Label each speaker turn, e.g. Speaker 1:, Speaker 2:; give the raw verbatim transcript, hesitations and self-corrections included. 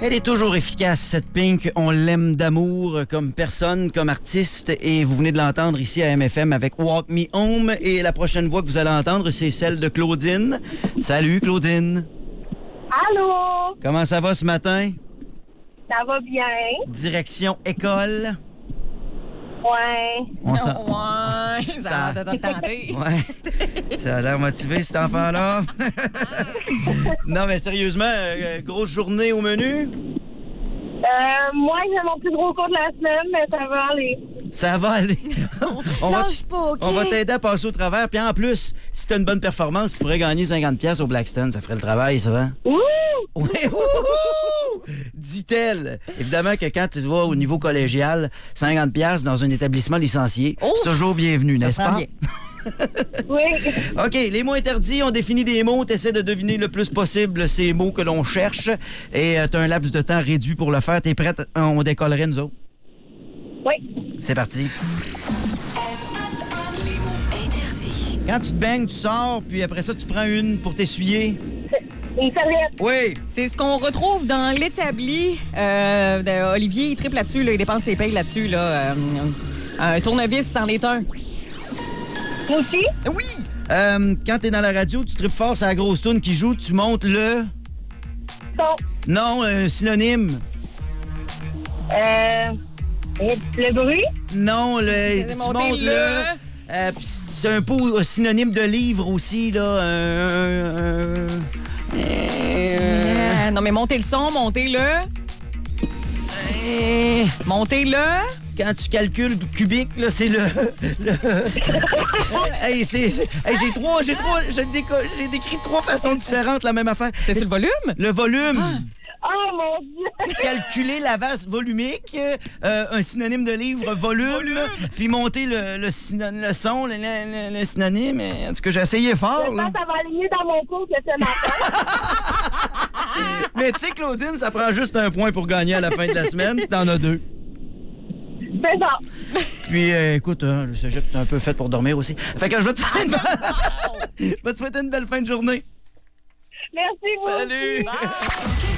Speaker 1: Elle est toujours efficace, cette Pink. On l'aime d'amour comme personne, comme artiste. Et vous venez de l'entendre ici à M F M avec Walk Me Home. Et la prochaine voix que vous allez entendre, c'est celle de Claudine. Salut, Claudine.
Speaker 2: Allô?
Speaker 1: Comment ça va ce matin?
Speaker 2: Ça va bien?
Speaker 1: Direction école.
Speaker 2: Ouais.
Speaker 1: On s'en...
Speaker 3: Ouais, ça,
Speaker 1: Ça-
Speaker 3: ça... a tenté.
Speaker 1: Ouais. Ça a l'air motivé, cet enfant-là. Non, mais sérieusement, euh, grosse journée au menu?
Speaker 2: Euh, moi, j'ai mon plus gros cours de la semaine, mais ça va aller.
Speaker 1: Ça va aller. on va,
Speaker 3: Lâche pas, OK?
Speaker 1: on va t'aider à passer au travers. Puis en plus, si t'as une bonne performance, tu pourrais gagner cinquante pièces au Blackstone. Ça ferait le travail, ça va?
Speaker 2: Ouh!
Speaker 1: Oui, wouhou! Dit-elle. Évidemment que quand tu vas au niveau collégial, cinquante pièces dans un établissement licencié,
Speaker 3: Ouf!
Speaker 1: c'est toujours bienvenu,
Speaker 3: Ça
Speaker 1: n'est-ce
Speaker 3: sent
Speaker 1: pas?
Speaker 3: bien.
Speaker 2: Oui.
Speaker 1: OK, les mots interdits, on définit des mots, t'essaies de deviner le plus possible ces mots que l'on cherche et euh, t'as un laps de temps réduit pour le faire. T'es prête? On décollerait, nous autres?
Speaker 2: Oui.
Speaker 1: C'est parti.
Speaker 4: Les mots interdits.
Speaker 1: Quand tu te baignes, tu sors, puis après ça, tu prends une pour t'essuyer.
Speaker 2: Une serviette.
Speaker 1: Oui.
Speaker 3: C'est ce qu'on retrouve dans l'établi. Euh, de- Olivier, il triple là-dessus, là, il dépense ses payes là-dessus. Là. Euh, un tournevis, c'en est un.
Speaker 2: Moi aussi?
Speaker 3: Oui!
Speaker 1: Euh, quand t'es dans la radio, tu tripes fort sur la grosse toune qui joue, tu montes le...
Speaker 2: Son.
Speaker 1: Non, un synonyme.
Speaker 2: Euh. Le bruit?
Speaker 1: Non, le... Tu
Speaker 3: monté
Speaker 1: montes
Speaker 3: le-
Speaker 1: le... Euh, puis c'est un peu synonyme de livre aussi, là. Un... un- un-
Speaker 3: Euh, non, mais montez le son, montez-le.
Speaker 1: Euh,
Speaker 3: Montez-le.
Speaker 1: Quand tu calcules cubique, là, c'est le... le- hey, c'est... c'est- hey, j'ai trois... J'ai trois... J'ai déco- j'ai décrit trois façons différentes, la même affaire.
Speaker 3: C'est le volume?
Speaker 1: Le volume.
Speaker 2: Oh mon Dieu!
Speaker 1: Calculer la vase volumique, euh, un synonyme de livre, volume, puis monter le, le, syno- le son, le, le- le synonyme. En tout cas, j'ai essayé fort.
Speaker 2: Je
Speaker 1: là.
Speaker 2: pense que ça va aligner dans mon cours que ce matin.
Speaker 1: Mais tu sais, Claudine, ça prend juste un point pour gagner à la fin de la semaine. T'en as deux.
Speaker 2: C'est ça.
Speaker 1: Puis, euh, écoute, hein, le cégep, c'est un peu fait pour dormir aussi. Fait que je vais te souhaiter une, je vais te souhaiter une belle fin de journée.
Speaker 2: Merci, vous.
Speaker 1: Salut!